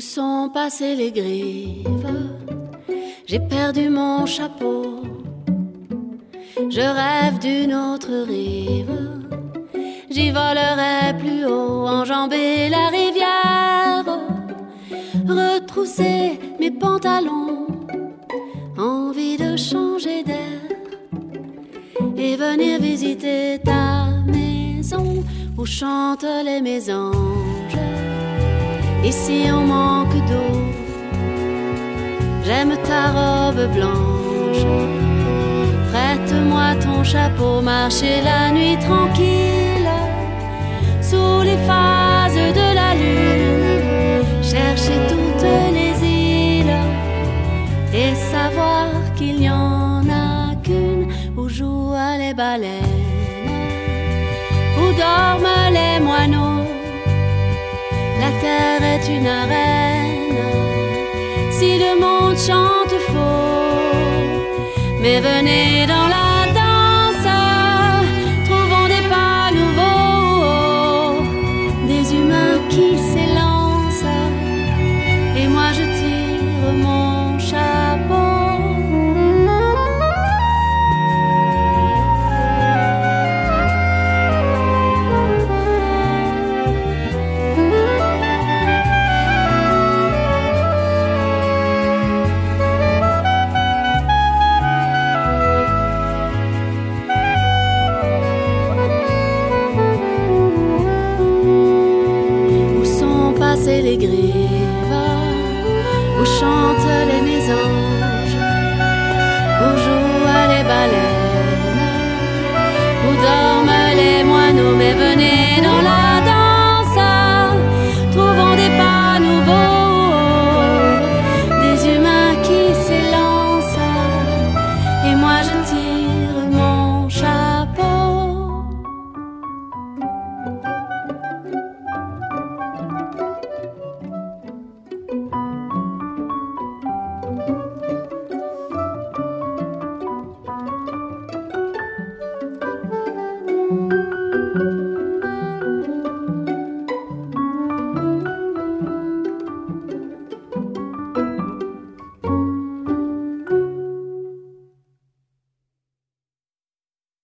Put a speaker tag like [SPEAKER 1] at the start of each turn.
[SPEAKER 1] sont passées les grives, j'ai perdu mon chapeau. Je rêve d'une autre rive, j'y volerai plus haut, enjamber la rivière, retrousser mes pantalons, envie de changer d'air et venir visiter ta maison où chantent les mésanges. Ici on manque d'eau, j'aime ta robe blanche. Prête-moi ton chapeau, marcher la nuit tranquille, sous les phases de la lune, chercher toutes les îles et savoir qu'il n'y en a qu'une où jouent les baleines, où dorment les moineaux. La terre est une arène, si le monde chante faux, mais venez dans